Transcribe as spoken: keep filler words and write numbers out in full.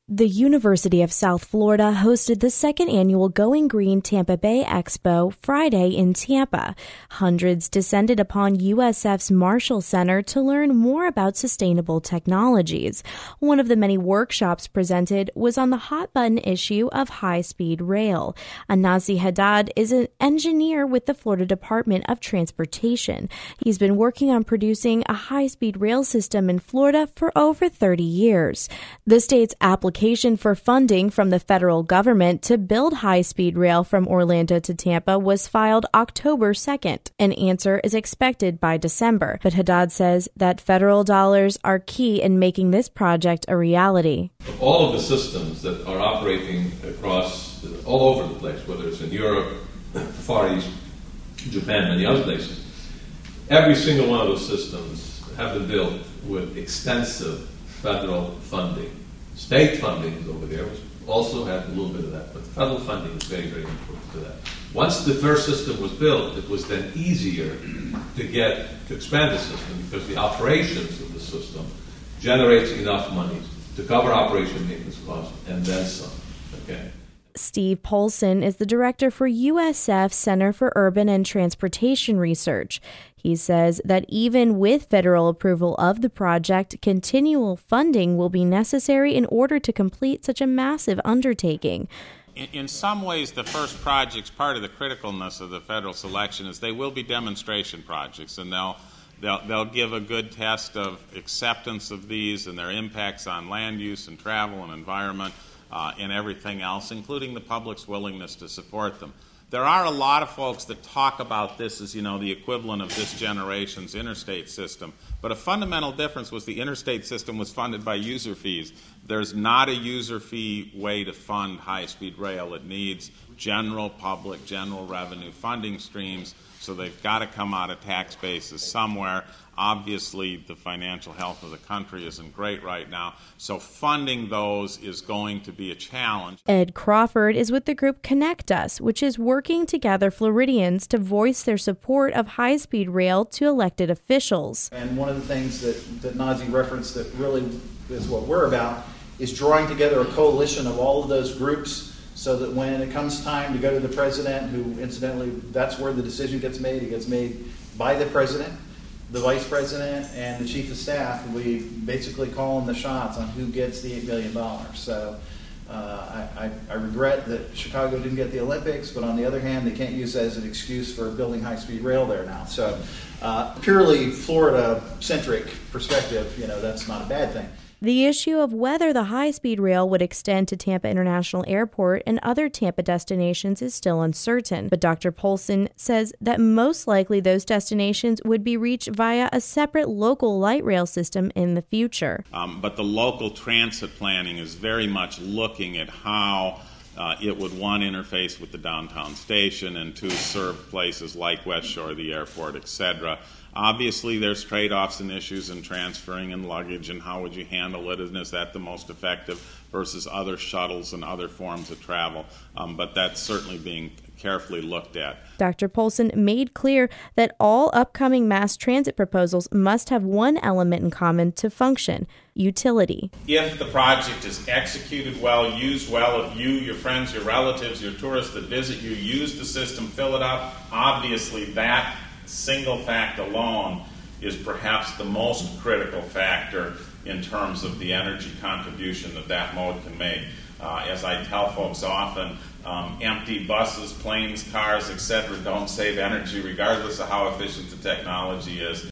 The University of South Florida hosted the second annual Going Green Tampa Bay Expo Friday in Tampa. Hundreds descended upon U S F's Marshall Center to learn more about sustainable technologies. One of the many workshops presented was on the hot-button issue of high-speed rail. Anazi Haddad is an engineer with the Florida Department of Transportation. He's been working on producing a high-speed rail system in Florida for over thirty years. The state's application Application for funding from the federal government to build high-speed rail from Orlando to Tampa was filed October second. An answer is expected by December, but Haddad says that federal dollars are key in making this project a reality. All of the systems that are operating across all over the place, whether it's in Europe, Far East, Japan, and the other places, every single one of those systems have been built with extensive federal funding. State funding is over there, which also had a little bit of that, but federal funding is very, very important to that. Once the first system was built, it was then easier to get to expand the system because the operations of the system generates enough money to cover operation maintenance costs and then some. Okay. Steve Polson is the director for U S F's Center for Urban and Transportation Research. He says that even with federal approval of the project, continual funding will be necessary in order to complete such a massive undertaking. In, in some ways, the first projects, part of the criticalness of the federal selection is they will be demonstration projects, and they'll They'll, they'll give a good test of acceptance of these and their impacts on land use and travel and environment uh, and everything else, including the public's willingness to support them. There are a lot of folks that talk about this as, you know, the equivalent of this generation's interstate system. But a fundamental difference was the interstate system was funded by user fees. There's not a user fee way to fund high-speed rail. It needs general public, general revenue funding streams, so they've got to come out of tax bases somewhere. Obviously, the financial health of the country isn't great right now, so funding those is going to be a challenge. Ed Crawford is with the group Connect Us, which is working to gather Floridians to voice their support of high-speed rail to elected officials. And one of the things that, that Nazi referenced that really is what we're about is drawing together a coalition of all of those groups so that when it comes time to go to the president, who incidentally, that's where the decision gets made, it gets made by the president, the vice president, and the chief of staff, we basically call them the shots on who gets the eight billion dollars. So uh, I, I, I regret that Chicago didn't get the Olympics, but on the other hand, they can't use that as an excuse for building high-speed rail there now. So uh, purely Florida-centric perspective, you know, that's not a bad thing. The issue of whether the high-speed rail would extend to Tampa International Airport and other Tampa destinations is still uncertain, but Doctor Polson says that most likely those destinations would be reached via a separate local light rail system in the future. Um, but the local transit planning is very much looking at how uh, it would, one, interface with the downtown station, and two, serve places like West Shore, the airport, et cetera. Obviously, there's trade-offs and issues in transferring and luggage, and how would you handle it, and is that the most effective versus other shuttles and other forms of travel, um, but that's certainly being carefully looked at. Doctor Polson made clear that all upcoming mass transit proposals must have one element in common to function: utility. If the project is executed well, used well, if you, your friends, your relatives, your tourists that visit you use the system, fill it up, obviously that single fact alone is perhaps the most critical factor in terms of the energy contribution that that mode can make. Uh, as I tell folks often, um, empty buses, planes, cars, et cetera don't save energy regardless of how efficient the technology is.